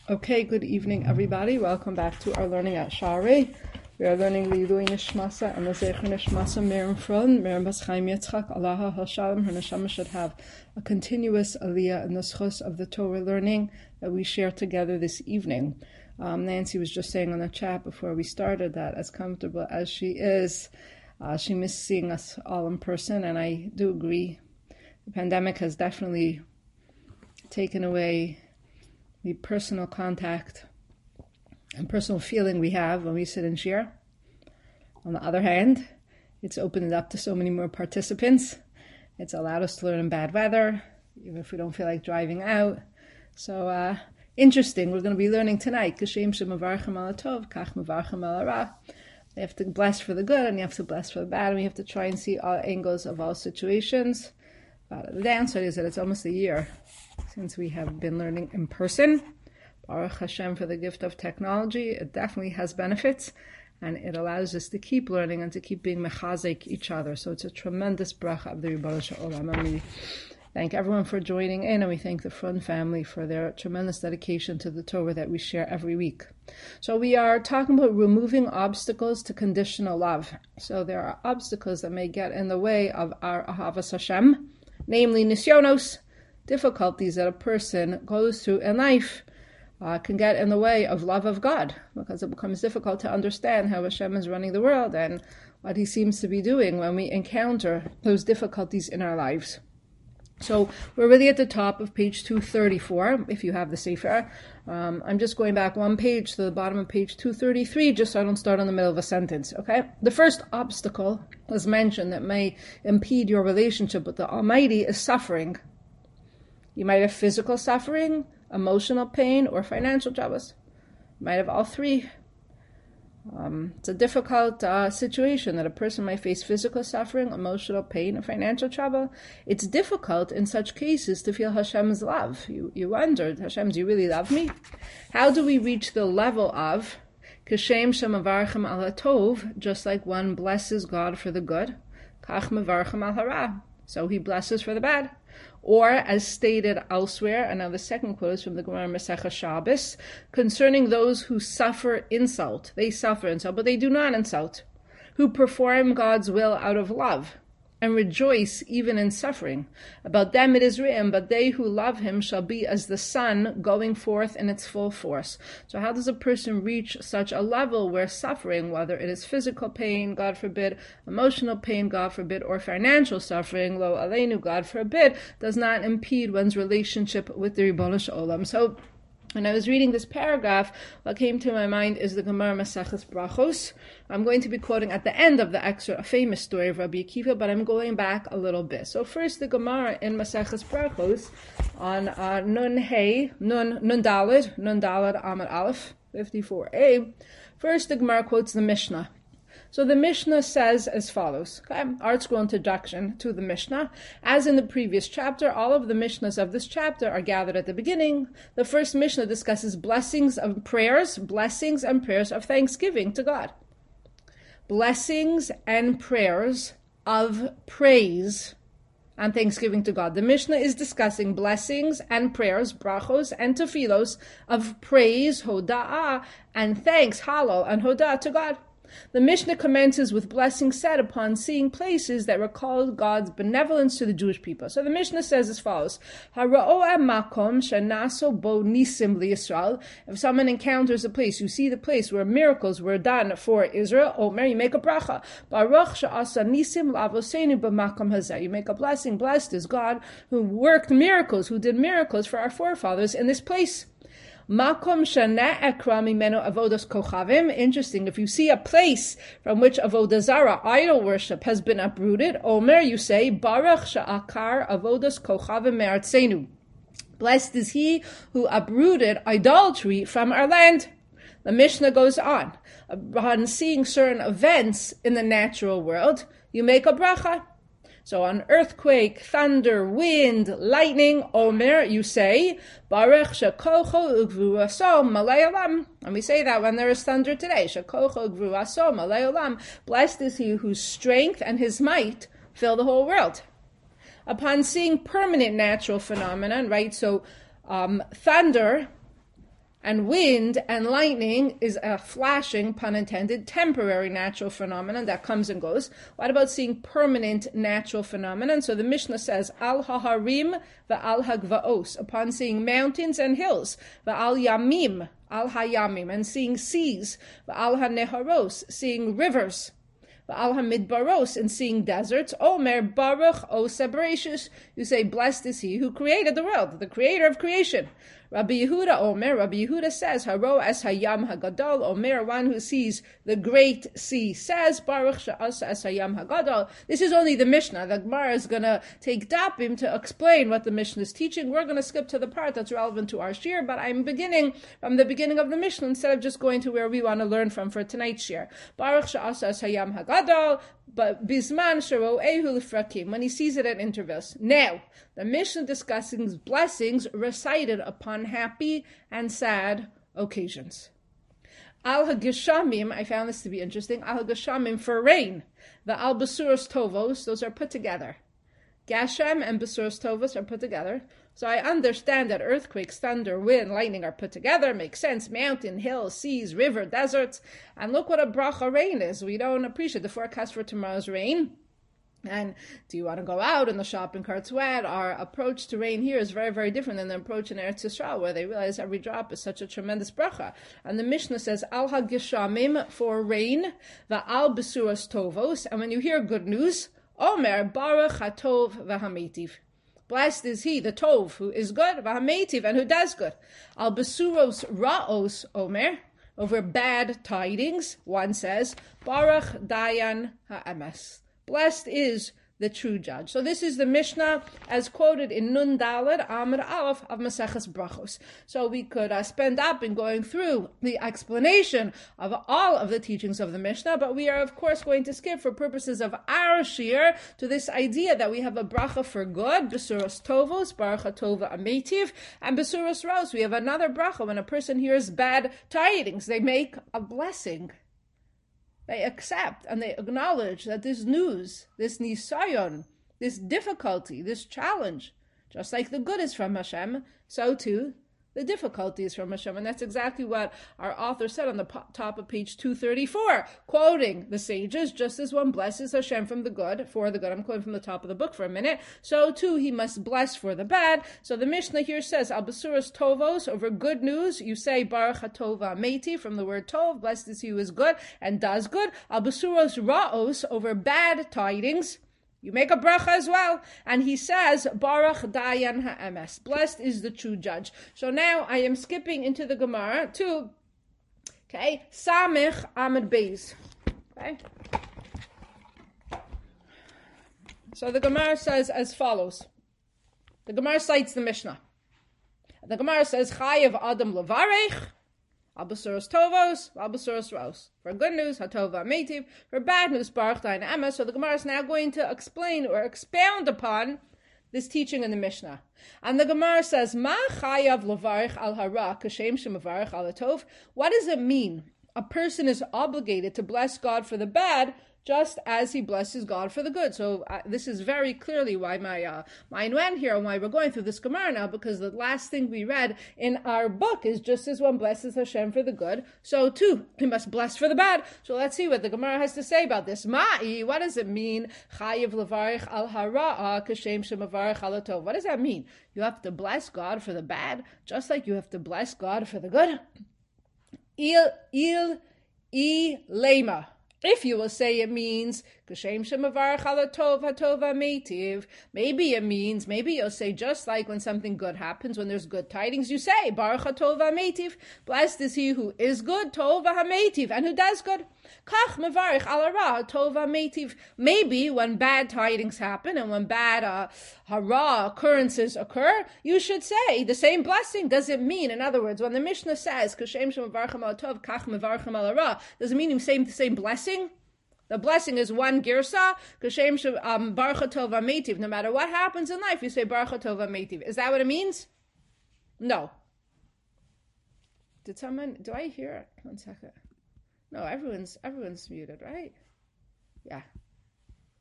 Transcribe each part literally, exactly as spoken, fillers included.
Okay, good evening, everybody. Welcome back to our learning at Sha'arei. We are learning Li'ilui Nishmasa and the Zecher Nishmasa Miriam Fron, Miriam Bas Chaim Yitzchak, Allah HaShalom. Her neshama should have a continuous aliyah in the schus of the Torah learning that we share together this evening. Um, Nancy was just saying on the chat before we started that as comfortable as she is, uh, she missed seeing us all in person, and I do agree. The pandemic has definitely taken away the personal contact and personal feeling we have when we sit and share. On the other hand, it's opened it up to so many more participants. It's allowed us to learn in bad weather, even if we don't feel like driving out. So, uh, interesting. We're going to be learning tonight. Kashem shemavarchem al tov, kach mevarchem al hara. You have to bless for the good, and you have to bless for the bad, and we have to try and see all angles of all situations. But the downside is that it's almost a year since we have been learning in person. Baruch Hashem for the gift of technology. It definitely has benefits, and it allows us to keep learning and to keep being mechazek each other. So it's a tremendous bracha of the Rebbeinu Shalom. And we thank everyone for joining in, and we thank the Frun family for their tremendous dedication to the Torah that we share every week. So we are talking about removing obstacles to conditional love. So there are obstacles that may get in the way of our Ahavas Hashem, namely nisyonos, difficulties that a person goes through in life uh, can get in the way of love of God, because it becomes difficult to understand how Hashem is running the world and what he seems to be doing when we encounter those difficulties in our lives. So we're really at the top of page two thirty-four, if you have the Sefer. Um, I'm just going back one page to the bottom of page two thirty-three, just so I don't start in the middle of a sentence, okay? The first obstacle, as mentioned, that may impede your relationship with the Almighty is suffering. You might have physical suffering, emotional pain, or financial troubles. You might have all three. Um, it's a difficult uh, situation that a person might face physical suffering, emotional pain, and financial trouble. It's difficult in such cases to feel Hashem's love. You, you wondered, Hashem, do you really love me? How do we reach the level of Kashem shemavarchem al hatov, just like one blesses God for the good, kach mevarchem al hara, so he blesses for the bad? Or, as stated elsewhere, and now the second quote is from the Gemara Masechah Shabbos, concerning those who suffer insult. They suffer insult, but they do not insult. Who perform God's will out of love, and rejoice even in suffering. About them it is written, but they who love him shall be as the sun going forth in its full force. So how does a person reach such a level where suffering, whether it is physical pain, God forbid, emotional pain, God forbid, or financial suffering, lo aleinu, God forbid, does not impede one's relationship with the Ribono Shel Olam? So when I was reading this paragraph, what came to my mind is the Gemara Maseches Brachos. I'm going to be quoting at the end of the excerpt a famous story of Rabbi Akiva, but I'm going back a little bit. So first, the Gemara in Maseches Brachos on uh, Nun Hey, Nun Nun Daled, Nun Daled Amud Aleph, fifty-four a. First, the Gemara quotes the Mishnah. So the Mishnah says as follows, okay, Art Scroll introduction to the Mishnah. As in the previous chapter, all of the Mishnahs of this chapter are gathered at the beginning. The first Mishnah discusses blessings of prayers, blessings and prayers of thanksgiving to God. Blessings and prayers of praise and thanksgiving to God. The Mishnah is discussing blessings and prayers, brachos and tefillos, of praise, hoda'ah, and thanks, halal, and hoda'ah to God. The Mishnah commences with blessings said upon seeing places that recall God's benevolence to the Jewish people. So the Mishnah says as follows: Hara'o'eh makom shenaso bo nisim liYisrael. If someone encounters a place, you see the place where miracles were done for Israel, Omer, you make a bracha. Baruch she'asa nisim la'avoseinu b'makom hazeh. You make a blessing. Blessed is God who worked miracles, who did miracles for our forefathers in this place. Makom shana ekra mimeno avodas kochavim. Interesting. If you see a place from which avodah zara, idol worship, has been uprooted, Omer, you say, Baruch sha'akar avodas kochavim me'artzenu. Blessed is he who uprooted idolatry from our land. The Mishnah goes on. Upon seeing certain events in the natural world, you make a bracha. So on earthquake, thunder, wind, lightning, Omer, you say, Baruch shekocho ugvuaso malei olam. And we say that when there is thunder today. Shekocho ugvuaso malei olam. Blessed is he whose strength and his might fill the whole world. Upon seeing permanent natural phenomenon, right? So um, thunder And wind and lightning is a flashing, pun intended, temporary natural phenomenon that comes and goes. What about seeing permanent natural phenomenon? So the Mishnah says, Al haharim va'al hagvaos, upon seeing mountains and hills, va'al yamim, al hayamim, and seeing seas, va'al haneharos, seeing rivers, va'al hamidbaros, and seeing deserts. Omer baruch osa bereshis, you say, blessed is he who created the world, the creator of creation. Rabbi Yehuda Omer, Rabbi Yehuda says, Haro es hayam hagadol, Omer, one who sees the great sea, says, Baruch she'asa es hayam hagadol. This is only the Mishnah. The Gemara is going to take dapim to explain what the Mishnah is teaching. We're going to skip to the part that's relevant to our shir, but I'm beginning from the beginning of the Mishnah instead of just going to where we want to learn from for tonight's shir. Baruch she'asa es hayam hagadol, but bisman shero ehu l'frakim, when he sees it at intervals. Now, the Mishnah discusses blessings recited upon happy and sad occasions. Al hageshamim, I found this to be interesting. Al hageshamim for rain. The al basuros tovos, those are put together. Gashem and basuros tovos are put together. So I understand that earthquakes, thunder, wind, lightning are put together. Makes sense. Mountain, hills, seas, river, deserts. And look what a bracha rain is. We don't appreciate the forecast for tomorrow's rain. And do you want to go out in the shopping cart's wet? Our approach to rain here is very, very different than the approach in Eretz Yisrael, where they realize every drop is such a tremendous bracha. And the Mishnah says, Al hagishamim, for rain, va'al besuras tovos. And when you hear good news, Omer baruch hatov v'hametiv. Blessed is he, the tov, who is good, v'hametiv, and who does good. Al besuros ra'os, Omer, over bad tidings, one says, Baruch dayan ha'emes. Blessed is the true judge. So this is the Mishnah as quoted in Nun Daled Amud Aleph of Maseches Brachos. So we could uh, spend up in going through the explanation of all of the teachings of the Mishnah, but we are of course going to skip for purposes of our shir to this idea that we have a bracha for good, Besuros Tovos, Baruch HaTova Ametiv, and Besuros Ros. We have another bracha when a person hears bad tidings. They make a blessing. They accept and they acknowledge that this news, this nisayon, this difficulty, this challenge, just like the good is from Hashem, so too the difficulty is from Hashem. And that's exactly what our author said on the top of page two thirty-four, quoting the sages, just as one blesses Hashem from the good, for the good, I'm quoting from the top of the book for a minute, so too he must bless for the bad. So the Mishnah here says, Al Basuras Tovos, over good news, you say Baruch HaTova Meiti, from the word Tov, blessed is he who is good and does good. Al Basuros Ra'os, over bad tidings, you make a bracha as well. And he says, Baruch Dayan Ha'emes. Blessed is the true judge. So now I am skipping into the Gemara to, okay, Samich Amud Beis. Okay. So the Gemara says as follows. The Gemara cites the Mishnah. The Gemara says, Chayev Adam Levarech, Al-Basuros Tovos, Al-Basuros Ros. For good news, Hatova Metiv. For bad news, Baruch Dayan Ha'emes. So the Gemara is now going to explain or expound upon this teaching in the Mishnah. And the Gemara says, Ma Chayav Levarech Al Hara, Kashem Shemavarech Al Tov. What does it mean? A person is obligated to bless God for the bad, just as he blesses God for the good. So uh, this is very clearly why my uh, mind went here and why we're going through this Gemara now, because the last thing we read in our book is just as one blesses Hashem for the good, so too he must bless for the bad. So let's see what the Gemara has to say about this. Ma'i, what does it mean? Chayiv levarich al hara'a kashem shemavarich al tov. What does that mean? You have to bless God for the bad, just like you have to bless God for the good. Il, il, i, lema. If you will say it means Kashem Shemavarach Ala Tov Hatova Meitiv, maybe it means, maybe you'll say just like when something good happens, when there's good tidings, you say Baruch HaTova Meitiv, blessed is he who is good, Tova HaMeitiv, and who does good. Kach Mevarich Ala Ra Tova Meitiv. Maybe when bad tidings happen and when bad uh, hara occurrences occur, you should say the same blessing. Does it mean, in other words, when the Mishnah says Kashem Shemavarach Ala Tov Kach Mevarich Ala Ra, does it mean the same the same blessing? The blessing is one girsa, Kashem um, Baruch HaTov Metiv. No matter what happens in life, you say Baruch HaTov Metiv. Is that what it means? No. Did someone, do I hear it? One second. No, everyone's everyone's muted, right? Yeah.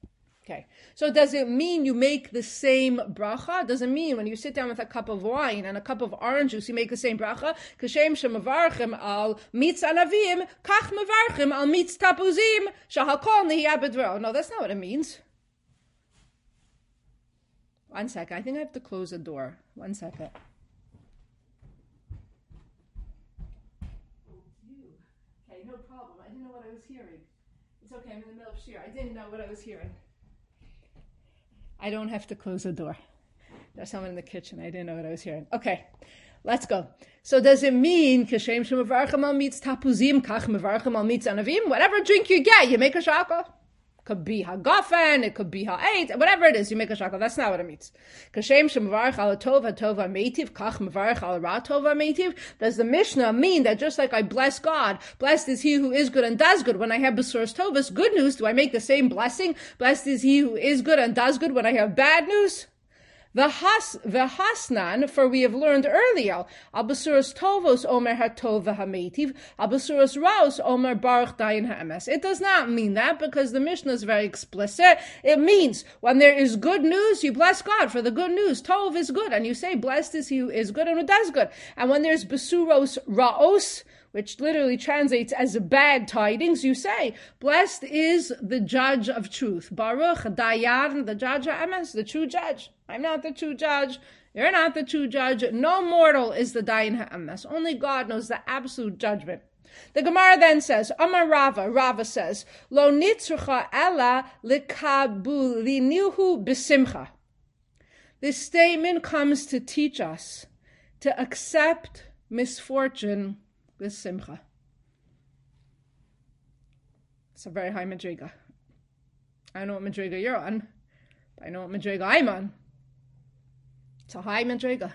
Okay, so does it mean you make the same bracha? Does it mean when you sit down with a cup of wine and a cup of orange juice, you make the same bracha? Kashem shemavarchim al mitz anavim, kach mevarchim al mitz tapuzim, shahakol nehiyabedro. No, that's not what it means. One second, I think I have to close the door. One second. Okay, no problem. I didn't know what I was hearing. It's okay, I'm in the middle of shir. I didn't know what I was hearing. I don't have to close the door. There's someone in the kitchen. I didn't know what I was hearing. Okay, let's go. So does it mean kashem shemavarchim al mitz tapuzim kach mevarchim al mitz anavim? Whatever drink you get, you make a shakal. Could be hagafen, it could be ha'eit, whatever it is, you make a shakal. That's not what it means. Kashem shemavarch al tova tova meitiv kach mevarch al ra tova meitiv. Does the Mishnah mean that just like I bless God, blessed is he who is good and does good when I have besuros tovas, good news, do I make the same blessing? Blessed is he who is good and does good when I have bad news? V'hasnan, for we have learned earlier, al besuros tovos omer hatov v'hameitiv, al besuros raos omer baruch dayin ha'emes. It does not mean that because the Mishnah is very explicit. It means when there is good news, you bless God for the good news. Tov is good, and you say, blessed is he who is good and who does good. And when there's besuros raos, which literally translates as bad tidings, you say, blessed is the judge of truth. Baruch Dayan, the judge of Emes, the true judge. I'm not the true judge. You're not the true judge. No mortal is the Dayan HaEmes. Only God knows the absolute judgment. The Gemara then says, Amar Rava, Rava says, Lo nitzrucha ella likabulinihu b'simcha. This statement comes to teach us to accept misfortune with simcha. It's a very high madriga. I don't know what madriga you're on, but I know what madriga I'm on. It's a high madriga.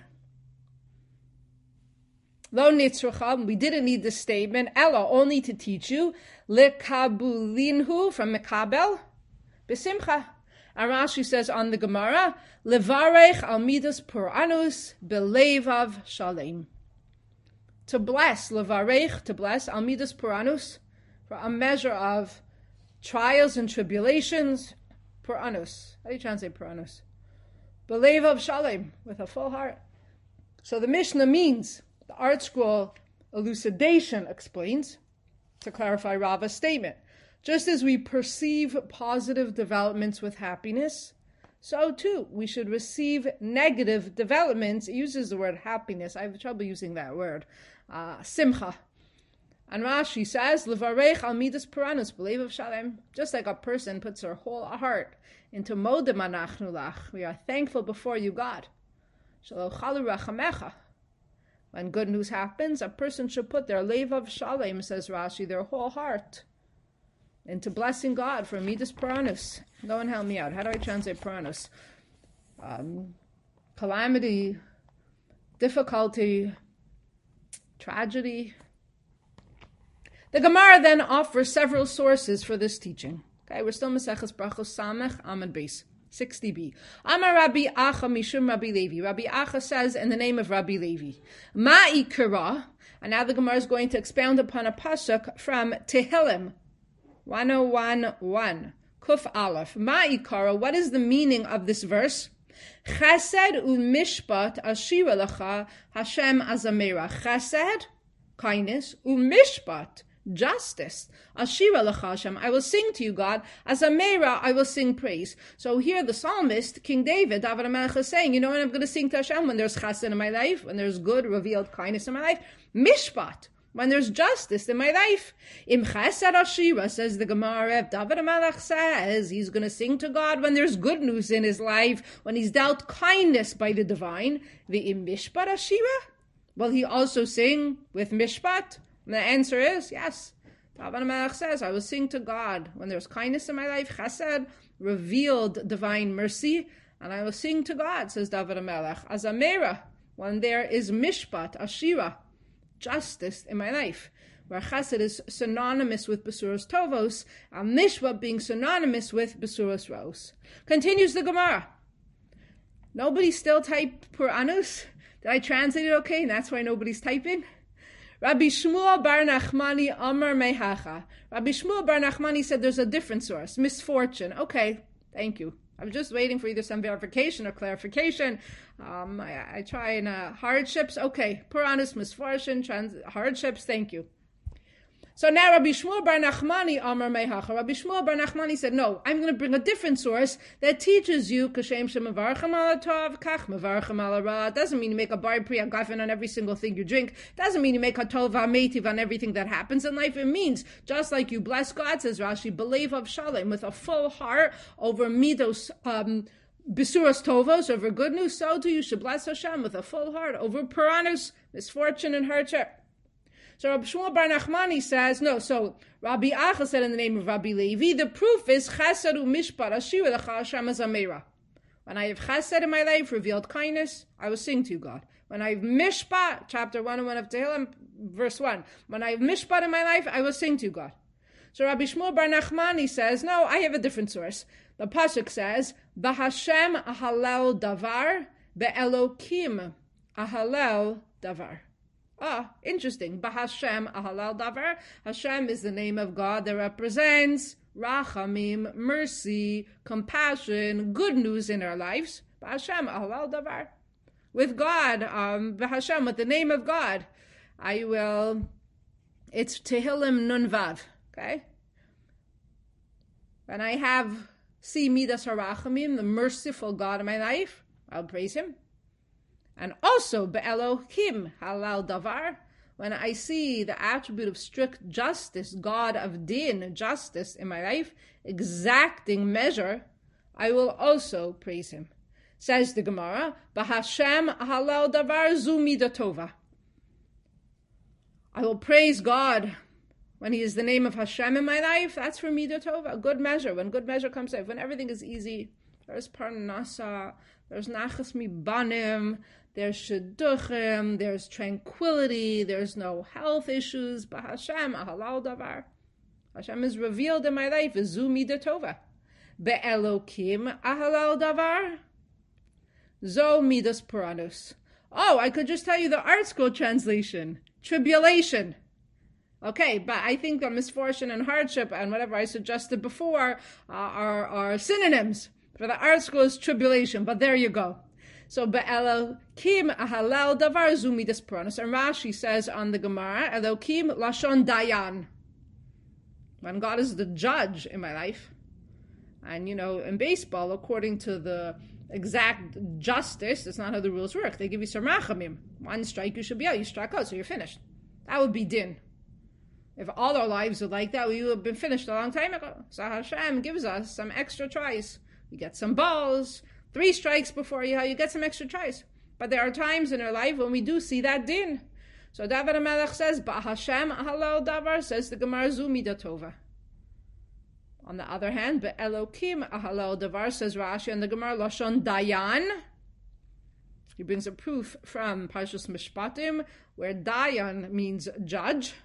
Lo nitzrucha, we didn't need this statement, ella, only to teach you, lekabulinhu, from mekabel, besimcha. And Rashi says on the Gemara, levarech al midas puranus belevav shalem. To bless, levarech, to bless, al midas puranus, for a measure of trials and tribulations, puranus. How do you translate puranus? Belevav shalem, with a full heart. So the Mishnah means, the Art Scroll elucidation explains, to clarify Rava's statement, just as we perceive positive developments with happiness, so too we should receive negative developments. It uses the word happiness. I have trouble using that word. Uh, simcha. And Rashi says, Levarech al midas puranus, belevav shalem. Just like a person puts her whole heart into modem anachnu lach, we are thankful before you, God. Shelo chalu rachamecha. When good news happens, a person should put their levav shalem, says Rashi, their whole heart, into blessing God for midas puranus. Go and help me out. How do I translate puranus? Um, calamity, difficulty, tragedy. The Gemara then offers several sources for this teaching. Okay, we're still Maseches Brachos Samech Amud Beis, sixty b. Amar Rabbi Acha Mishum Rabbi Levi. Rabbi Acha says in the name of Rabbi Levi, Ma'i Kira, and now the Gemara is going to expound upon a pasuk from Tehillim one oh one one, Kuf Aleph. Ma'ikara, what is the meaning of this verse? Chesed u'mishpat ashira lecha Hashem azamera. Chesed, kindness, u'mishpat, justice. Ashira lecha Hashem, I will sing to you, God. Azamera, I will sing praise. So here the psalmist, King David, David HaMelech, is saying, you know what I'm going to sing to Hashem? When there's chesed in my life, when there's good, revealed kindness in my life. Mishpat, when there's justice in my life. Im chesed ashira, says the Gemara, David HaMelech says he's going to sing to God when there's good news in his life, when he's dealt kindness by the divine. The im mishpat ashira, will he also sing with mishpat? And the answer is yes. David HaMelech says, I will sing to God when there's kindness in my life, chesed, revealed divine mercy, and I will sing to God, says David HaMelech, azamera, when there is mishpat ashira, justice in my life, where chesed is synonymous with besuros tovos, and mishpat being synonymous with besuros raos. Continues the Gemara. Nobody still typed puranus? Did I translate it okay? And that's why nobody's typing? Rabbi Shmuel bar Nachmani Amar Mehacha. Rabbi Shmuel bar Nachmani said there's a different source, misfortune. Okay, Thank you. I was just waiting for either some verification or clarification. Um, I, I try in uh, hardships. Okay, Puranus, misfortune, trans- hardships. Thank you. So now Rabbi Shmuel Bar Nachmani Amar Mehacha. Rabbi Shmuel Bar Nachmani said, no, I'm going to bring a different source that teaches you Kashem Shemavarchem Al Tov Kach Mevarchem Al Ra. Doesn't mean you make a bar priya gafen on every single thing you drink. Doesn't mean you make a tov ha'metiv on everything that happens in life. It means just like you bless God, says Rashi, believe of Shalom with a full heart over midos um, bisuras tovos, over good news. So too you should bless Hashem with a full heart over puranus, misfortune and hardship. So Rabbi Shmuel Bar Nachmani says, no, so Rabbi Acha said in the name of Rabbi Levi, the proof is chesed u'mishpat ashira l'cha Hashem azamera. When I have chesed in my life, revealed kindness, I will sing to you, God. When I have mishpat, chapter one and one of Tehillim, verse one, when I have mishpat in my life, I will sing to you, God. So Rabbi Shmuel Bar Nachmani says, no, I have a different source. The pasuk says, B'Hashem ahalel davar, be'elokim ahalel davar. Ah, interesting. B'Hashem ahalal davar. Hashem is the name of God that represents rachamim, mercy, compassion, good news in our lives. B'Hashem ahalal davar. With God, um, B'Hashem, with the name of God, I will, it's Tehillim Nun Vav, okay? When I have, see Midas HaRachamim, the merciful God in my life, I'll praise Him. And also, Be'elohim halal davar, when I see the attribute of strict justice, God of din, justice in my life, exacting measure, I will also praise Him. Says the Gemara, B'Hashem halal davar zu midatova. I will praise God when He is the name of Hashem in my life. That's for midatova, a good measure. When good measure comes out, when everything is easy, there's parnasa, there's nachas mibanim, there's shidduchim, there's tranquility, there's no health issues. But Hashem, ahalal davar. Hashem is revealed in my life. Zu midatova. Be'elokim ahalal davar. Zo midas puranus. Oh, I could just tell you the Art Scroll translation. Tribulation. Okay, but I think that misfortune and hardship and whatever I suggested before uh, are, are synonyms. For the Art Scroll is tribulation, but there you go. So, Be'elokim ahalal davar zu midas puranus. And Rashi says on the Gemara, Elokim lashon dayan. When God is the judge in my life. And, you know, in baseball, according to the exact justice, that's not how the rules work. They give you some rachamim. One strike, you should be out. You strike out, so you're finished. That would be din. If all our lives were like that, we would have been finished a long time ago. So Hashem gives us some extra tries. You get some balls, three strikes before you, you get some extra tries. But there are times in our life when we do see that din. So David HaMelech says, Ba'Hashem halal davar, says the Gemara zu midatova. On the other hand, Be'elokim ahalal davar, says Rashi and the Gemara lashon dayan. He brings a proof from Parshas Mishpatim, where dayan means judge.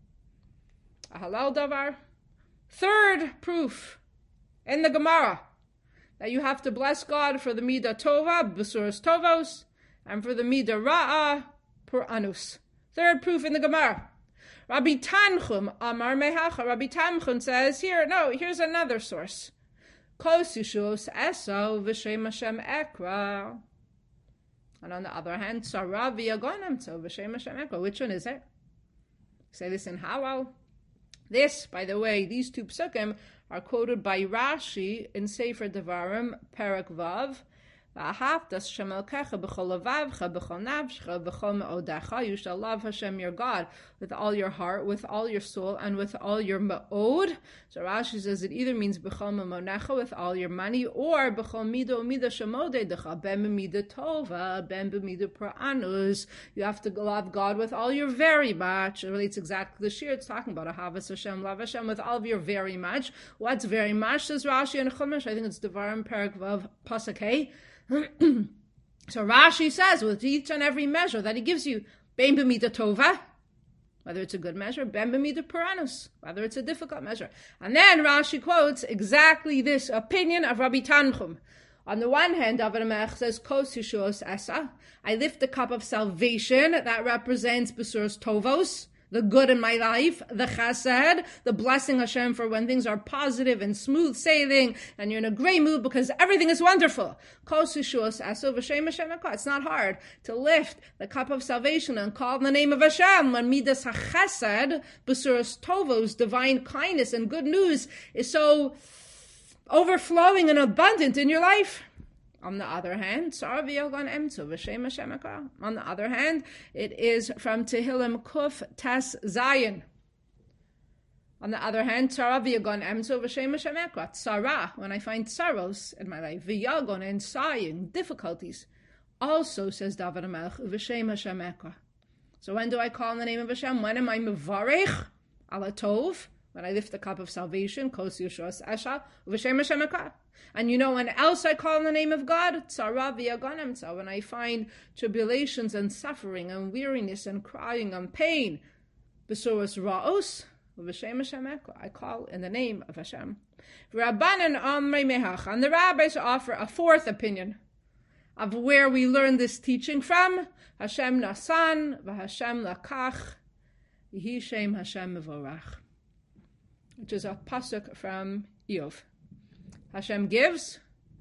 Ahalal davar. Third proof in the Gemara that you have to bless God for the midah tova, besuras tovos, and for the midah ra'ah, puranus. Third proof in the Gemara. Rabbi Tanchum Amar Mehacha. Rabbi Tanchum says here, no, here's another source. Kos Yishus Esau v'shem Hashem Ekra. And on the other hand, Sarah v'yagonim to v'shem Hashem Ekra. Which one is it? Say this in Hallel. This, by the way, these two psukim are quoted by Rashi in Sefer Devarim, Perek Vav. You shall love Hashem your God with all your heart, with all your soul, and with all your ma'od. So Rashi says it either means b'chol mamonecha, with all your money, or b'chol mido mida shemodedecha, ben b'mida tova, ben b'mida pra'anus. You have to love God with all your very much. It relates exactly to the shir. It's talking about ahavas Hashem, love Hashem with all of your very much. What's very much, says Rashi and Chumash? I think it's Devarim Perek Vav Pasuk Hey. So Rashi says with each and every measure that he gives you, ben b'mida tova, whether it's a good measure, ben b'mida puranus, whether it's a difficult measure. And then Rashi quotes exactly this opinion of Rabbi Tanchum. On the one hand, David HaMelech says, Kos Yishuos Esa, I lift the cup of salvation that represents besuras tovos, the good in my life, the chesed, the blessing Hashem for when things are positive and smooth sailing, and you're in a great mood because everything is wonderful. It's not hard to lift the cup of salvation and call in the name of Hashem when midas hachesed, besuras tovos, divine kindness and good news is so overflowing and abundant in your life. On the other hand, on the other hand, it is from Tehillim Kuf Tes Zayin. On the other hand, tzara, when I find sorrows in my life, v'yagon, and sighing, difficulties, also says David HaMelech, v'shem Hashem ekra. So when do I call in the name of Hashem? When am I mevarech ala tov? When I lift the cup of salvation, kos yeshua esha, v'shem Hashem ekra. And you know when else I call in the name of God? Tzara v'yagon, when I find tribulations and suffering and weariness and crying and pain, b'suras ra'os, v'shem Hashem ekra. I call in the name of Hashem. Rabbanan amrei mehach, and the rabbis offer a fourth opinion of where we learn this teaching from. Hashem nasan, v'Hashem lakach, v'hi shem Hashem mevorach, which is a pasuk from Iyov. Hashem gives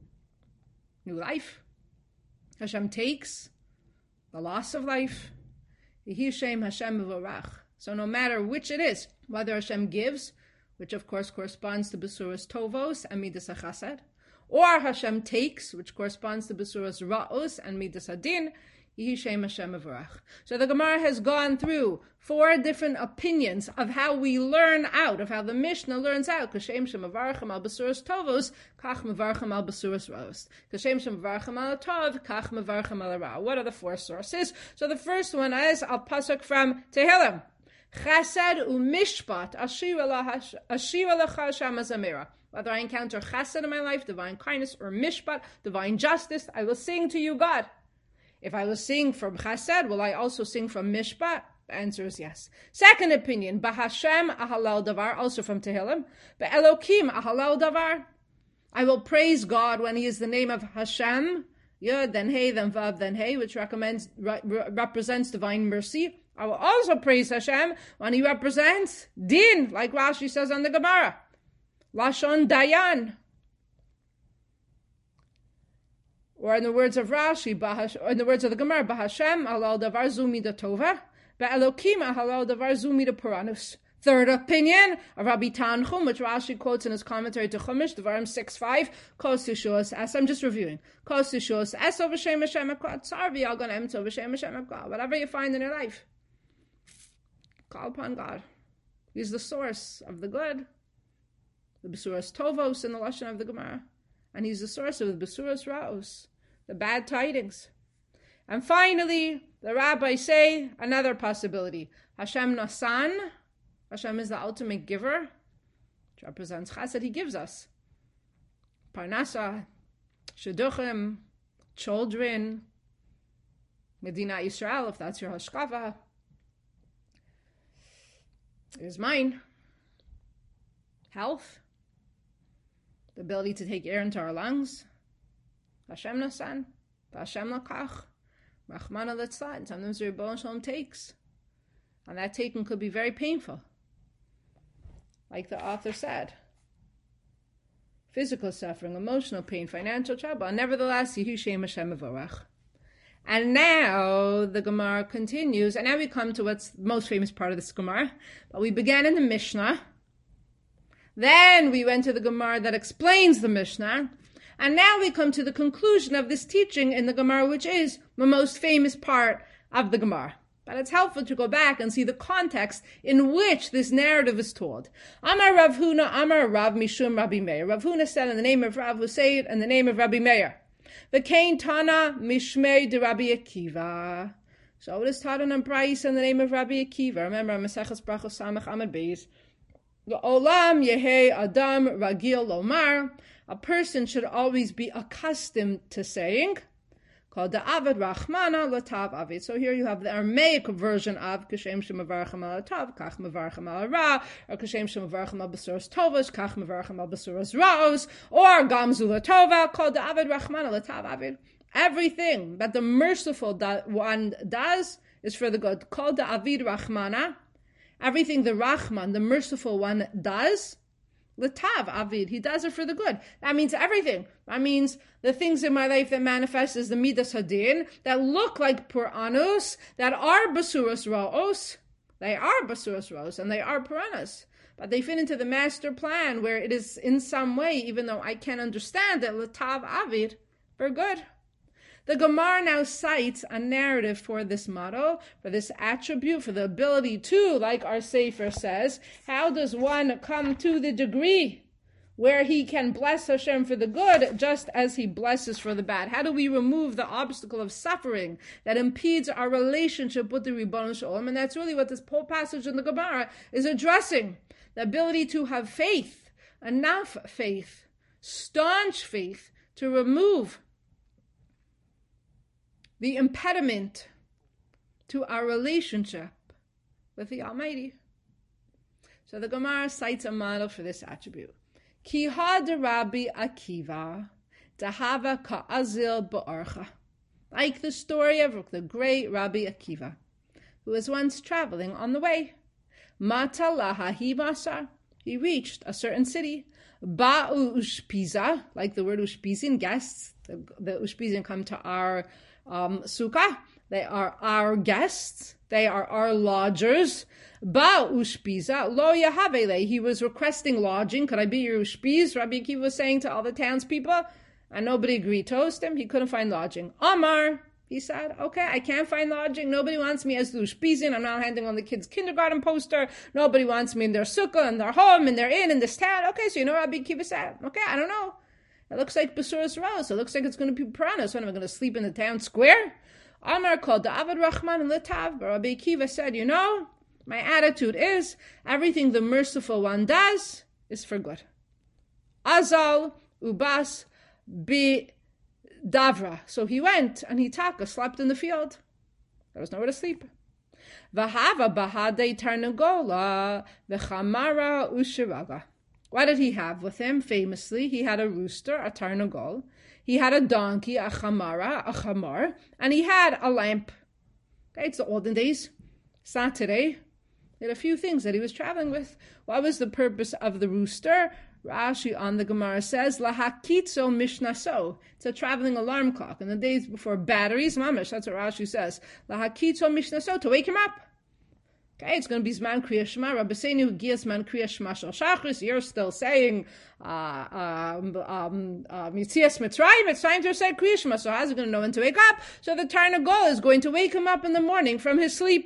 new life. Hashem takes the loss of life. V'hi shem Hashem mevorach. So no matter which it is, whether Hashem gives, which of course corresponds to besuras tovos and midas hachesed, or Hashem takes, which corresponds to besuras ra'os and midas hadin, Yehi Shem Hashem mevorach. So the Gemara has gone through four different opinions of how we learn out, of how the Mishnah learns out. Kashem Shem mevarachem al besuras tovos, kach mevarachem al besuras ra'os. Kashem Shem mevarachem al tov, kach mevarachem al ra. What are the four sources? So the first one is al pasuk from Tehillim. Chesed u'mishpat ashira lecha Hashem azamira. Whether I encounter chesed in my life, divine kindness, or mishpat, divine justice, I will sing to you, God. If I will sing from chesed, will I also sing from mishpat? The answer is yes. Second opinion, Bahashem ahalal davar, also from Tehillim. Be'elokim ahalal davar. I will praise God when He is the name of Hashem, Yud, then Hey, then Vav, then Hey, which recommends, re- represents divine mercy. I will also praise Hashem when He represents din, like Rashi says on the Gemara. Lashon Dayan. Or in the words of Rashi, or in the words of the Gemara, Bahashem halal davar zumi da tova, be'elokim halal davar zumi da puranus. Third opinion of Rabbi Tanchum, which Rashi quotes in his commentary to Chumash, Devarim six five, Kos Yeshuas Es. I'm just reviewing. Kos Yeshuas Es over Shem Hashem Ekra, Tzar v'yagon emtz over Shem Hashem Ekra. Whatever you find in your life, call upon God. He's the source of the good, the Besuras Tovos in the Lashon of the Gemara, and He's the source of the Besuras Ra'os, the bad tidings. And finally, the rabbis say another possibility. Hashem Nasan. Hashem is the ultimate giver, which represents chesed. He gives us parnasa, shidduchim, children, Medina Yisrael, if that's your hashkafa. It is mine. Health, the ability to take air into our lungs. Hashem nasan, Hashem lakach, Rachmana litzlan. And sometimes the Rebbeinu Shalom takes, and that taking could be very painful. Like the author said, physical suffering, emotional pain, financial trouble, and nevertheless, Yehi Shem Hashem mevorach. And now the Gemara continues, and now we come to what's the most famous part of this Gemara. But we began in the Mishnah, then we went to the Gemara that explains the Mishnah, and now we come to the conclusion of this teaching in the Gemara, which is the most famous part of the Gemara. But it's helpful to go back and see the context in which this narrative is told. Amar Rav Huna, Amar Rav Mishum Rabbi Meir. Rav Huna said in the name of Rav Hussein and the name of Rabbi Meir. V'kein Tana Mishmei de Rabbi Akiva. So it is taught in a brayso in the name of Rabbi Akiva. Remember, Maseches Brachos Samach Amud Beis. The Olam Yehei Adam Ragil Lomar. A person should always be accustomed to saying, called the Avid Rachmana Latav Avid. So here you have the Aramaic version of Kashem Shemavarchem al Tav, Kach Mevarchem al Ra, or Kashem Shemavarchem al Besuras Tovos, Kach Mevarchem al Besuras Raos, or Gamzu Latova, called the Avid Rachmana Latav Avid. Everything that the merciful one does is for the good. Called the Avid Rachmana. Everything the Rahman, the merciful one, does, L'tav avid, he does it for the good. That means everything. That means the things in my life that manifest as the midas hadin, that look like puranus, that are basuras ra'os. They are basuras ra'os, and they are puranas. But they fit into the master plan where it is in some way, even though I can't understand it, L'tav avid, for good. The Gemara now cites a narrative for this motto, for this attribute, for the ability to, like our Sefer says, how does one come to the degree where he can bless Hashem for the good just as he blesses for the bad? How do we remove the obstacle of suffering that impedes our relationship with the Ribbon Shalom? And that's really what this whole passage in the Gemara is addressing. The ability to have faith, enough faith, staunch faith, to remove the impediment to our relationship with the Almighty. So the Gemara cites a model for this attribute. Ki ha de Rabbi Akiva, dahava ka'azil ba'archa. Like the story of the great Rabbi Akiva, who was once traveling on the way. Mata laha himasa, he reached a certain city. Ba'u ushpiza, like the word ushpizin, guests. The, the ushpizin come to our Um, sukkah. They are our guests. They are our lodgers. Ba ushpiza lo yahavele. He was requesting lodging. Could I be your ushpiz? Rabbi Akiva was saying to all the townspeople, and nobody agreed to host him. He couldn't find lodging. Amar, he said, okay, I can't find lodging. Nobody wants me as the ushpizin. I'm not handing on the kids' kindergarten poster. Nobody wants me in their sukkah, in their home, in their inn, in this town. Okay, so you know what Rabbi Akiva said? Okay, I don't know. It looks like Basuras Rose. It looks like it's going to be piranhas. When am I going to sleep in the town square? Amar called David Rahman and L'tav. But Rabbi Akiva said, you know, my attitude is everything the merciful one does is for good. Azal ubas bi davra. So he went and he taka, slept in the field. There was nowhere to sleep. Vahava bahade tarnagola v'chamara ushiraga. What did he have with him? Famously, he had a rooster, a tarnagol. He had a donkey, a chamara, a chamar. And he had a lamp. Okay, it's the olden days. It's not today. He had a few things that he was traveling with. What was the purpose of the rooster? Rashi on the Gemara says, Lahakitzo mishnaso. It's a traveling alarm clock. In the days before batteries, mamish, that's what Rashi says. Lahakitzo mishnaso, to wake him up. Okay, it's going to be Zman Kriya Shema. Rabbi Seinu Gias Man Kriya Shema Shal Shachris. You're still saying uh, um, um, uh, Mitzias Mitzrayim. It's time to say Kriya Shema. So how's he going to know when to wake up? So the Tarnagol is going to wake him up in the morning from his sleep.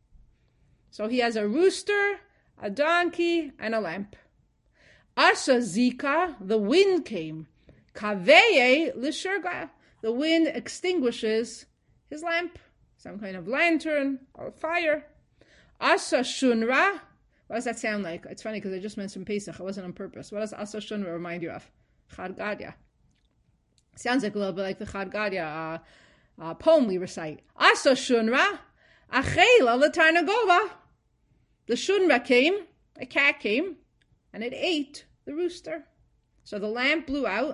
So he has a rooster, a donkey, and a lamp. Asa Zika, the wind came. Kaveye Lishurga, the wind extinguishes his lamp, some kind of lantern or fire. Asa Shunra, what does that sound like? It's funny because I just mentioned Pesach. It wasn't on purpose. What does Asa Shunra remind you of? Chad Gadya. Sounds like a little bit like the Chad Gadya uh, uh, poem we recite. Asa Shunra, Achela Latarnagova. The Shunra came, a cat came, and it ate the rooster. So the lamp blew out,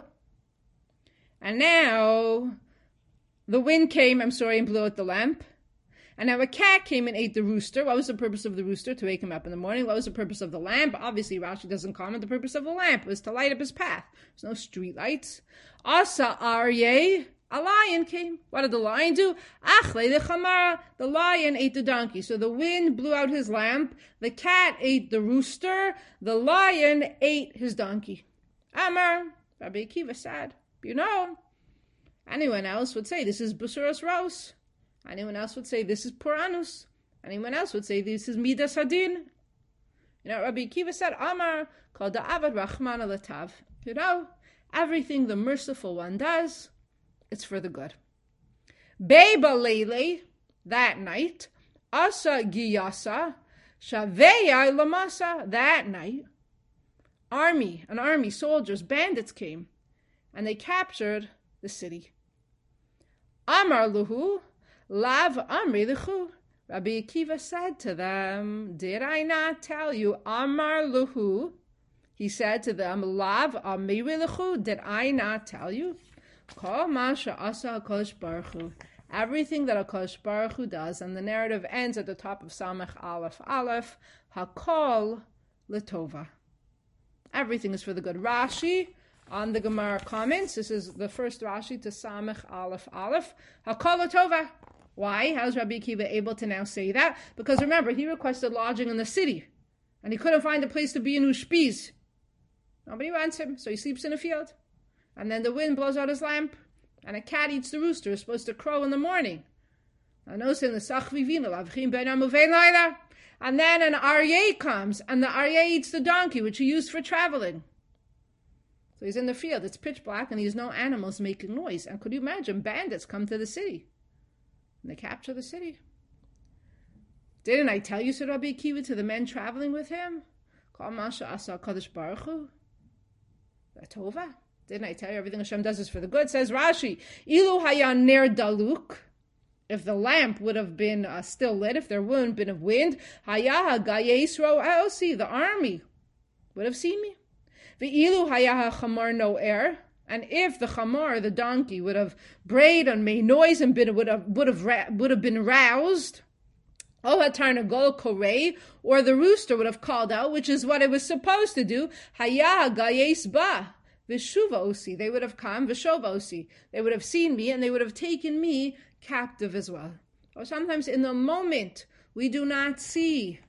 and now the wind came, I'm sorry, and blew out the lamp. And now a cat came and ate the rooster. What was the purpose of the rooster? To wake him up in the morning. What was the purpose of the lamp? Obviously, Rashi doesn't comment. The purpose of the lamp was to light up his path. There's no street lights. Asa Aryeh, a lion came. What did the lion do? Achle the chamara, the lion ate the donkey. So the wind blew out his lamp. The cat ate the rooster. The lion ate his donkey. Amar, Rabbi Akiva said, you know, anyone else would say this is Basuras Rose. Anyone else would say this is Puranus. Anyone else would say this is Midas Hadin. You know, Rabbi Akiva said, Amar, called the Avad Rahman al-Tav. You know, everything the merciful one does, it's for the good. Beba Lele, that night, Asa Giyasa, Shaveya Lamasa, that night, army, an army, soldiers, bandits came, and they captured the city. Amar Luhu, Lav Amri Luhu. Rabbi Akiva said to them, did I not tell you, Amar Luhu? He said to them, Lav Amri Luhu, did I not tell you? Kol Masha Asa HaKadosh Baruch Hu. Everything that HaKadosh Baruch Hu does, and the narrative ends at the top of Samech Aleph Aleph, Hakol L'Tova. Everything is for the good. Rashi, on the Gemara comments, this is the first Rashi to Samech Aleph Aleph, Hakol L'Tova. Why? How's Rabbi Akiva able to now say that? Because remember, he requested lodging in the city, and he couldn't find a place to be in Ushpiz. Nobody wants him, so he sleeps in a field. And then the wind blows out his lamp, and a cat eats the rooster. It's supposed to crow in the morning. And then an aryeh comes, and the aryeh eats the donkey, which he used for traveling. So he's in the field. It's pitch black, and there's no animals making noise. And could you imagine? Bandits come to the city, and they capture the city. Didn't I tell you, said Rabbi Akiva to the men traveling with him? Kol masha asa Kadosh Baruch Hu L'Tova. Didn't I tell you everything Hashem does is for the good? Says Rashi, Ilu hayan ner daluk. If the lamp would have been uh, still lit, if there wouldn't have been a wind, hayaha gayes ro aosi, the army would have seen me. Ve'ilu hayaha chamar no air. And if the chamar, the donkey, would have brayed and made noise and been, would have would have would have been roused, oh hatarnagol korei, or the rooster would have called out, which is what it was supposed to do. Hayaha gayes ba. Vishuva osi, they would have come, Vishova osi, they would have seen me and they would have taken me captive as well. Or sometimes in the moment we do not see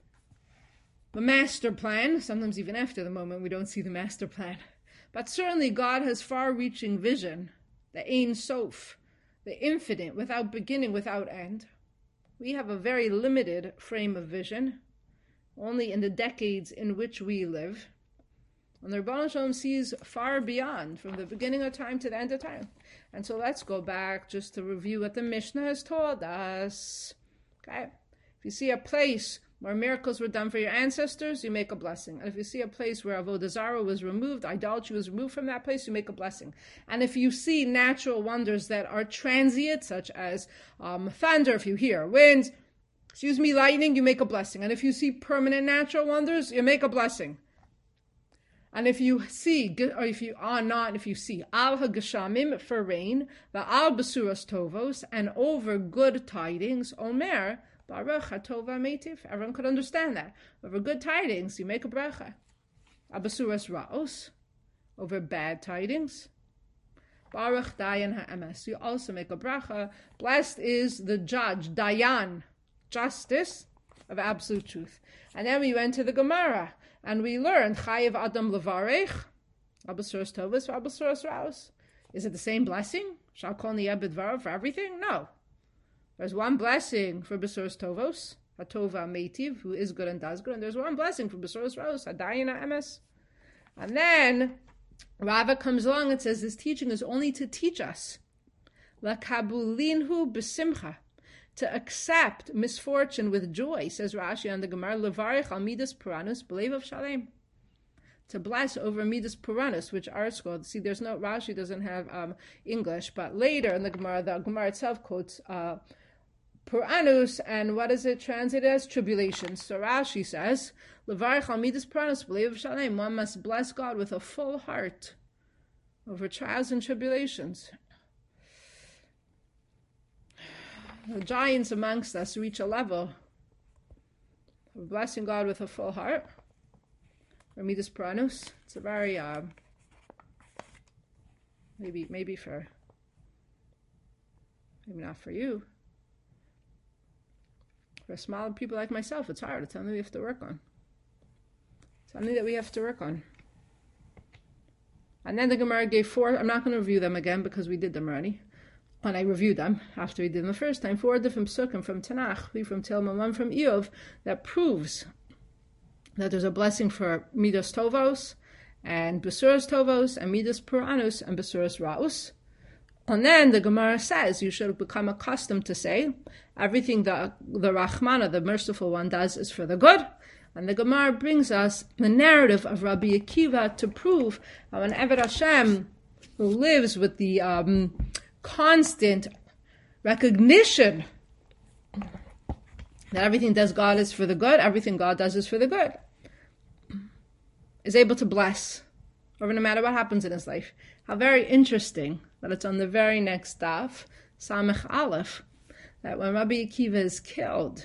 the master plan, sometimes even after the moment we don't see the master plan. But certainly God has far-reaching vision, the Ein Sof, the infinite, without beginning, without end. We have a very limited frame of vision, only in the decades in which we live. And the Rebbeinu Shalom sees far beyond, from the beginning of time to the end of time. And so let's go back just to review what the Mishnah has told us. Okay? If you see a place where miracles were done for your ancestors, you make a blessing. And if you see a place where Avodah Zarah was removed, idolatry was removed from that place, you make a blessing. And if you see natural wonders that are transient, such as um, thunder, if you hear wind, excuse me, lightning, you make a blessing. And if you see permanent natural wonders, you make a blessing. And if you see, or if you are not, if you see al hagashamim for rain, the al basuras tovos, and over good tidings, omer baruch hatova metiv. Everyone could understand that. Over good tidings, you make a bracha. Al basuras raos, over bad tidings, baruch dayan ha'emes. You also make a bracha. Blessed is the judge, dayan, justice of absolute truth. And then we went to the Gemara. And we learned, Chayev Adam Levarech, Abasuras Tovos, Abasuras Raos. Is it the same blessing? Shall kol niyeh b'dvarav for everything? No. There's one blessing for Basuras Tovos, Hatova Meitiv, who is good and does good, and there's one blessing for Basuras Raos, Hadayin Ha'emes. And then Rava comes along and says this teaching is only to teach us, Lakabulinhu b'simcha, to accept misfortune with joy, says Rashi on the Gemara, Levarich al midas puranus b'leivav shalem, to bless over midas puranus, which are called. See, there's no, Rashi doesn't have um, English, but later in the Gemara, the Gemara itself quotes uh, puranus, and what is it translated as? Tribulations. So Rashi says, Levarich al midas puranus b'leivav shalem, one must bless God with a full heart over trials and tribulations. The giants amongst us reach a level of blessing God with a full heart. Or midas puranus. It's a very, uh, maybe maybe for, maybe not for you. For small people like myself, it's hard. It's something we have to work on. It's something that we have to work on. And then the Gemara gave four, I'm not going to review them again because we did them already. And I reviewed them after we did them the first time, four different psukim from Tanakh, three from Tilma, one from Eov, that proves that there's a blessing for midas tovos and basuras tovos and midas puranus and basuras raus. And then the Gemara says you should become accustomed to say everything that the Rahmana, the merciful one, does is for the good. And the Gemara brings us the narrative of Rabbi Akiva to prove how an Eved Hashem who lives with the um, constant recognition that everything does God is for the good, everything God does is for the good, is able to bless over no matter what happens in his life. How very interesting that it's on the very next daf, Samech Aleph, that when Rabbi Akiva is killed,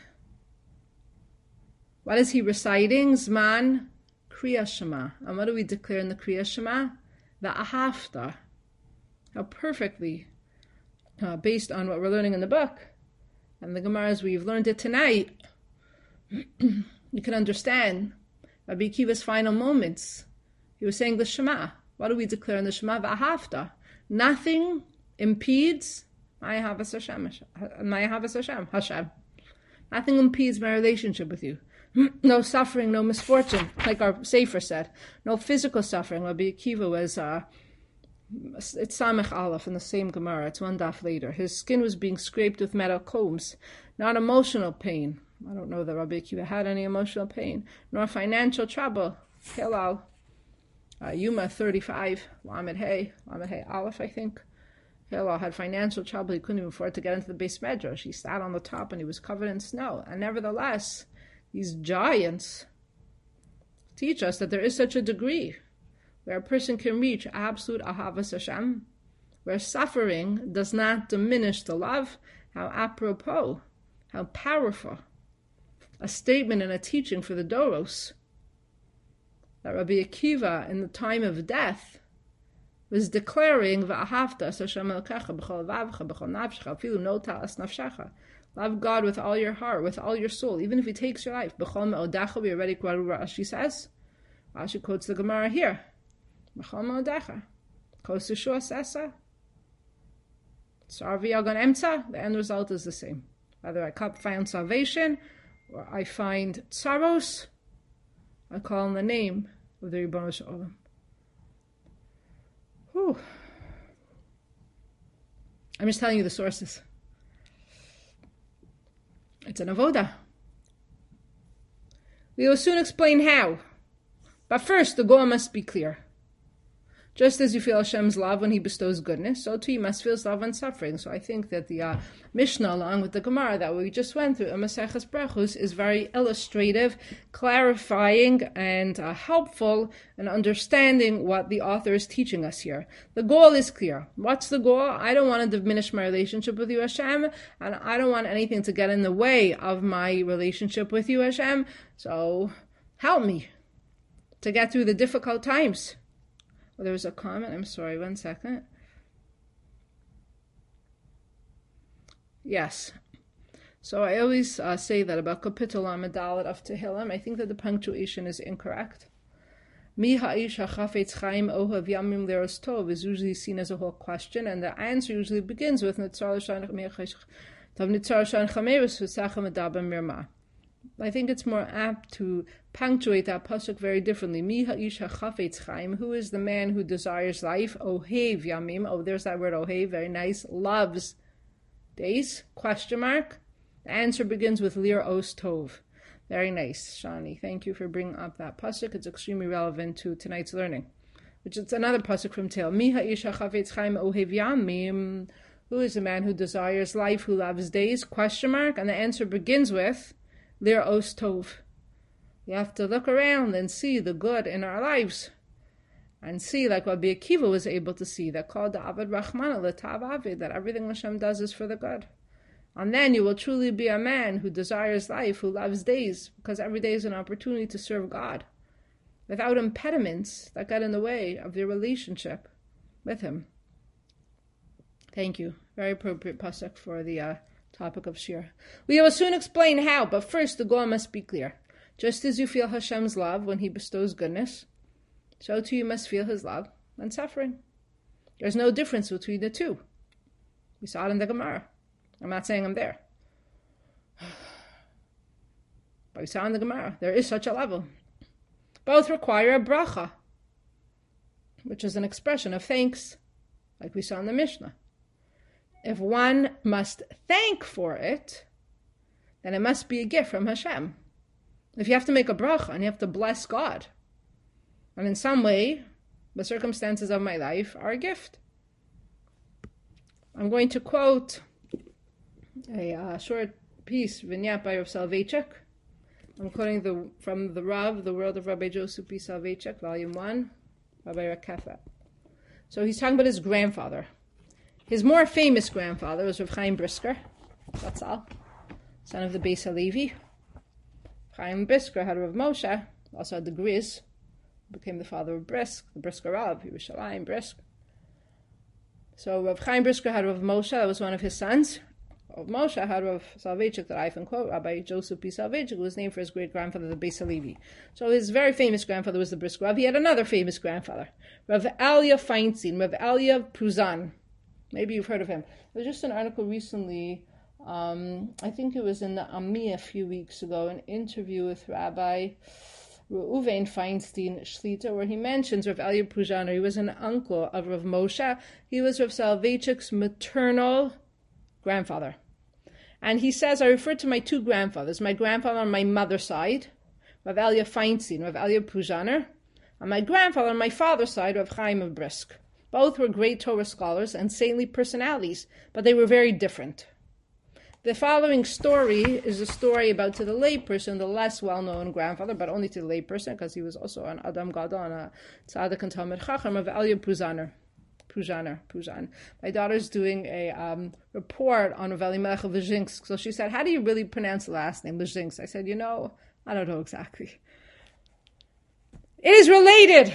what is he reciting? Zman Kriya Shema. And what do we declare in the Kriya Shema? The Ahavta. How perfectly, uh, based on what we're learning in the book, and the Gemaras we've learned it tonight, you can understand Rabbi Akiva's final moments. He was saying the Shema. What do we declare in the Shema? V'ahavta. Nothing impedes my Ahavas Hashem. My Ahavas Hashem. Hashem. Nothing impedes my relationship with you. No suffering, no misfortune, like our Sefer said. No physical suffering. Rabbi Akiva was, uh, it's Samech Aleph in the same Gemara. It's one daf later. His skin was being scraped with metal combs. Not emotional pain. I don't know that Rabbi Akiva had any emotional pain. Nor financial trouble. Hillel. Uh, Yuma thirty-five, Lamed Hey, Lamed Hey Aleph, I think. Hillel had financial trouble. He couldn't even afford to get into the base medrash. He sat on the top and he was covered in snow. And nevertheless, these giants teach us that there is such a degree where a person can reach absolute Ahavas Hashem, where suffering does not diminish the love. How apropos, how powerful. A statement and a teaching for the Doros. That Rabbi Akiva, in the time of death, was declaring V'ahavta Hashem Elokecha b'chol vavcha b'chol nafshecha afilu no ta'as nafshecha. Love God with all your heart, with all your soul, even if He takes your life. B'chol me'odecha, we already quoted what Rashi says. Rashi quotes the Gemara here. B'chol me'odecha. Kos Yeshua sesa. Sarvi yagon emtza. The end result is the same. Whether I find salvation or I find tsaros, I call on the name of the Ribono Shel Olam. Whew. I'm just telling you the sources. It's an avoda. We will soon explain how. But first, the goal must be clear. Just as you feel Hashem's love when He bestows goodness, so too you must feel His love when suffering. So I think that the uh, Mishnah, along with the Gemara that we just went through, Maseches Brachos, is very illustrative, clarifying, and uh, helpful in understanding what the author is teaching us here. The goal is clear. What's the goal? I don't want to diminish my relationship with you, Hashem, and I don't want anything to get in the way of my relationship with you, Hashem. So help me to get through the difficult times. Well, there was a comment. I'm sorry, one second. Yes. So I always uh, say that about Kapitel Amadalat of Tehillim. I think that the punctuation is incorrect. Mi ha'ish hachafetz chaim ohav yamim leros tov is usually seen as a whole question, and the answer usually begins with Nitzar l'shan chamerus v'sachem adabim mirma. I think it's more apt to punctuate that pasuk very differently. Mi ha'ish hachafetz chaim, who is the man who desires life? Ohev yamim. Oh, there's that word ohev. Very nice. Loves days? Question mark. The answer begins with lir os tov. Very nice, Shani. Thank you for bringing up that pasuk. It's extremely relevant to tonight's learning. Which is another pasuk from Tehillim. Mi ha'ish hachafetz chaim ohev yamim. Who is the man who desires life, who loves days? Question mark. And the answer begins with lir os tov. We have to look around and see the good in our lives. And see, like Rabbi Akiva was able to see, that called the Avad Rahman l'tav avid, that everything Hashem does is for the good. And then you will truly be a man who desires life, who loves days, because every day is an opportunity to serve God, without impediments that get in the way of your relationship with Him. Thank you. Very appropriate pasuk for the uh, topic of Shir. We will soon explain how, but first the goal must be clear. Just as you feel Hashem's love when He bestows goodness, so too you must feel His love when suffering. There's no difference between the two. We saw it in the Gemara. I'm not saying I'm there. But we saw in the Gemara, there is such a level. Both require a bracha, which is an expression of thanks, like we saw in the Mishnah. If one must thank for it, then it must be a gift from Hashem. If you have to make a bracha and you have to bless God, and in some way, the circumstances of my life are a gift. I'm going to quote a uh, short piece, vignette by Rav Soloveitchik. I'm quoting the, from the Rav, The World of Rabbi Joseph P. Soloveitchik, Volume one, Rabbi Rakefet. So he's talking about his grandfather. His more famous grandfather was Rav Chaim Brisker, Zatzal, son of the Beis Halevi. Chaim Brisker had Rav Moshe, also had the Griz, became the father of Brisk, the Brisker Rav, Yerushalayim, Brisk. So Rav Chaim Brisker had Rav Moshe, that was one of his sons. Rav Moshe had Rav Soloveitchik, that I often quote, Rabbi Joseph P. Soloveitchik, who was named for his great-grandfather, the Beis Halevi. So his very famous grandfather was the Brisker Rav. He had another famous grandfather, Rav Elia Feinstein, Rav Elia Pruzan. Maybe you've heard of him. There was just an article recently, um, I think it was in the Ami a few weeks ago, an interview with Rabbi Reuven Feinstein Shlita, where he mentions Rav Elia Pruzan. He was an uncle of Rav Moshe. He was Rav Soloveitchik's maternal grandfather. And he says, I refer to my two grandfathers, my grandfather on my mother's side, Rav Elia Feinstein, Rav Elia Pruzaner, and my grandfather on my father's side, Rav Chaim of Brisk. Both were great Torah scholars and saintly personalities, but they were very different. The following story is a story about to the layperson, the less well-known grandfather, but only to the layperson, because he was also an Adam Gadol, a Tzaddik and Talmid Chacham, of Elia Pruzaner. Pruzaner, Pruzan. My daughter's doing a um, report on Rav Elimelech of Lezhinsk, so she said, how do you really pronounce the last name, Lezhinsk? I said, you know, I don't know exactly. It is related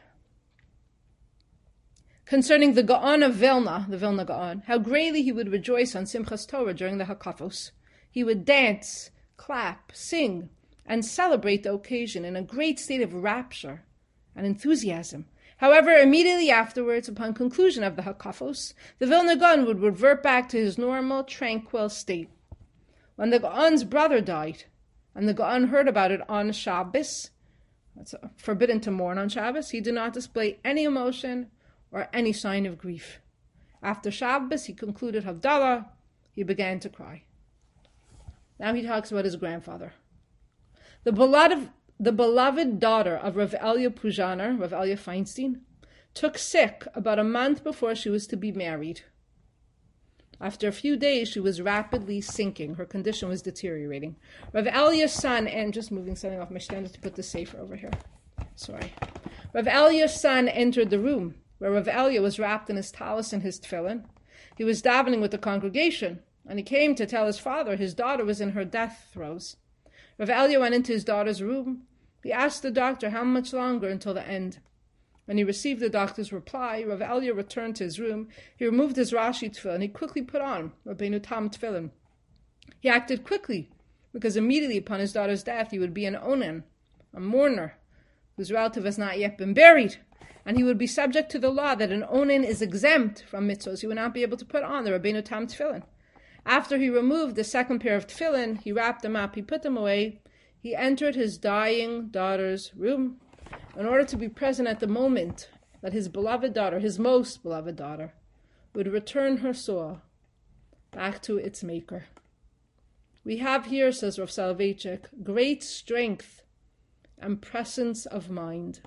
concerning the Gaon of Vilna, the Vilna Gaon, how greatly he would rejoice on Simchas Torah during the Hakafos. He would dance, clap, sing, and celebrate the occasion in a great state of rapture and enthusiasm. However, immediately afterwards, upon conclusion of the Hakafos, the Vilna Gaon would revert back to his normal, tranquil state. When the Gaon's brother died, and the Gaon heard about it on Shabbos, it's forbidden to mourn on Shabbos, he did not display any emotion or any sign of grief. After Shabbos, he concluded Havdalah, he began to cry. Now he talks about his grandfather. The beloved, the beloved daughter of Rav Elia Pruzaner, Rav Elia Feinstein, took sick about a month before she was to be married. After a few days, she was rapidly sinking. Her condition was deteriorating. Rav Elia's son, and just moving something off my stand to put the sefer over here. Sorry. Rav Elia's son entered the room, where Rav Elia was wrapped in his talis and his tefillin. He was davening with the congregation, and he came to tell his father his daughter was in her death throes. Rav Elia went into his daughter's room. He asked the doctor how much longer until the end. When he received the doctor's reply, Rav Elia returned to his room. He removed his Rashi tefillin. He quickly put on Rabbeinu Tam tefillin. He acted quickly, because immediately upon his daughter's death, he would be an onen, a mourner, whose relative has not yet been buried. And he would be subject to the law that an onen is exempt from mitzvahs. He would not be able to put on the Rabbeinu Tam tefillin. After he removed the second pair of tefillin, he wrapped them up, he put them away. He entered his dying daughter's room in order to be present at the moment that his beloved daughter, his most beloved daughter, would return her soul back to its maker. We have here, says Rav Soloveitchik, great strength and presence of mind.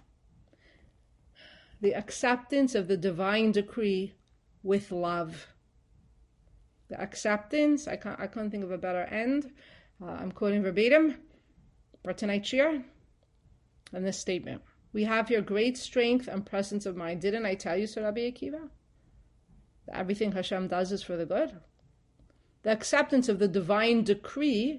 The acceptance of the divine decree with love. The acceptance, I can't, I can't think of a better end. Uh, I'm quoting verbatim for tonight's shir in this statement. We have here great strength and presence of mind. Didn't I tell you, Sir Rabbi Akiva, that everything Hashem does is for the good? The acceptance of the divine decree,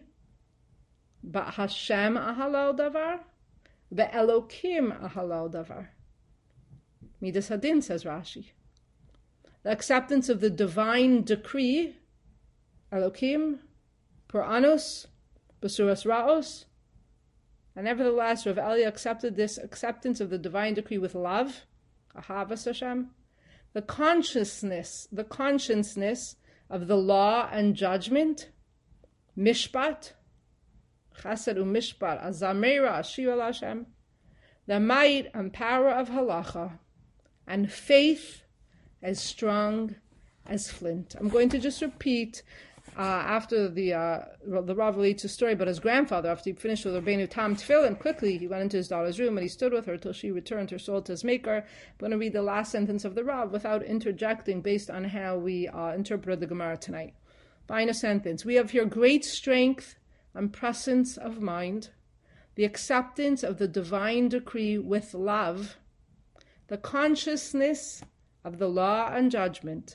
but Hashem ahalal davar, but Elokim ahalal davar. Midas Hadin, says Rashi. The acceptance of the divine decree, Elokim, Puranus, Basuras Raos, and nevertheless, Rav Elia accepted this acceptance of the divine decree with love, Ahavas Hashem, the consciousness, the consciousness of the law and judgment, Mishpat, Chesed u'Mishpat, Azamera, Ashira Hashem, the might and power of halacha, and faith as strong as flint. I'm going to just repeat uh, after the uh, the Rav relates a story about his grandfather. After he finished with Rabbeinu Tam tefillin, quickly he went into his daughter's room and he stood with her till she returned her soul to his maker. I'm going to read the last sentence of the Rav without interjecting based on how we uh, interpreted the Gemara tonight. Final sentence. We have here great strength and presence of mind, the acceptance of the divine decree with love, the consciousness of the law and judgment,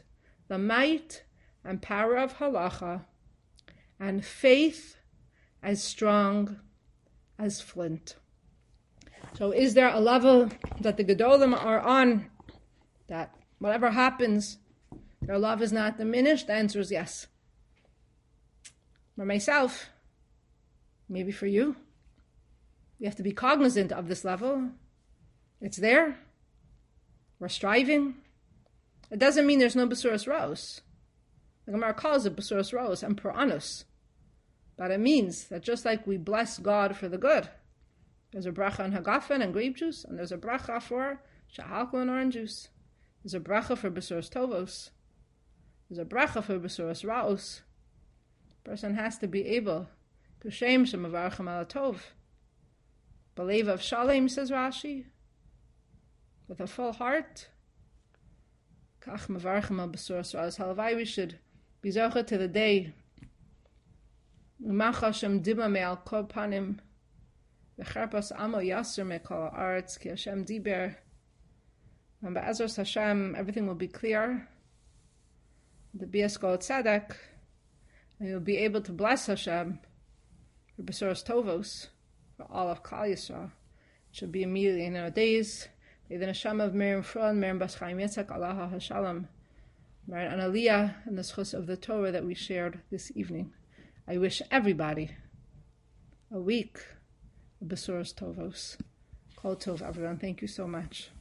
the might and power of halacha, and faith as strong as flint. So is there a level that the Gedolim are on, that whatever happens, their love is not diminished? The answer is yes. For myself, maybe for you, you have to be cognizant of this level. It's there. We're striving. It doesn't mean there's no Besuras Rose. The Gemara calls it Besuras Rose and Puranus. But it means that just like we bless God for the good, there's a bracha on hagafen and grape juice, and there's a bracha for shahalko and orange juice. There's a bracha for Besuras Tovos. There's a bracha for Besuras Raos. A person has to be able to shem shemavarchem ala tov. Believe of shalem, says Rashi, with a full heart. Kach mevarchem al Besuras Raos. Halavai, we should be zocha to the day U'mach Hashem dima me al kol panim v'cherpas amo yasser me kol haaretz ki Hashem diber. And be'ezras Hashem, everything will be clear. The Bias Kol Tzedek, and you'll be able to bless Hashem for Besuras Tovos, for all of Klal Yisrael. It should be immediately in our days. May the neshama of Miriam Fron, Miriam Bas Chaim Yitzchak, Alaha Hashalom, Merit an Aliyah, and the schus of the Torah that we shared this evening. I wish everybody a week of Besuras Tovos. Kol Tov, everyone. Thank you so much.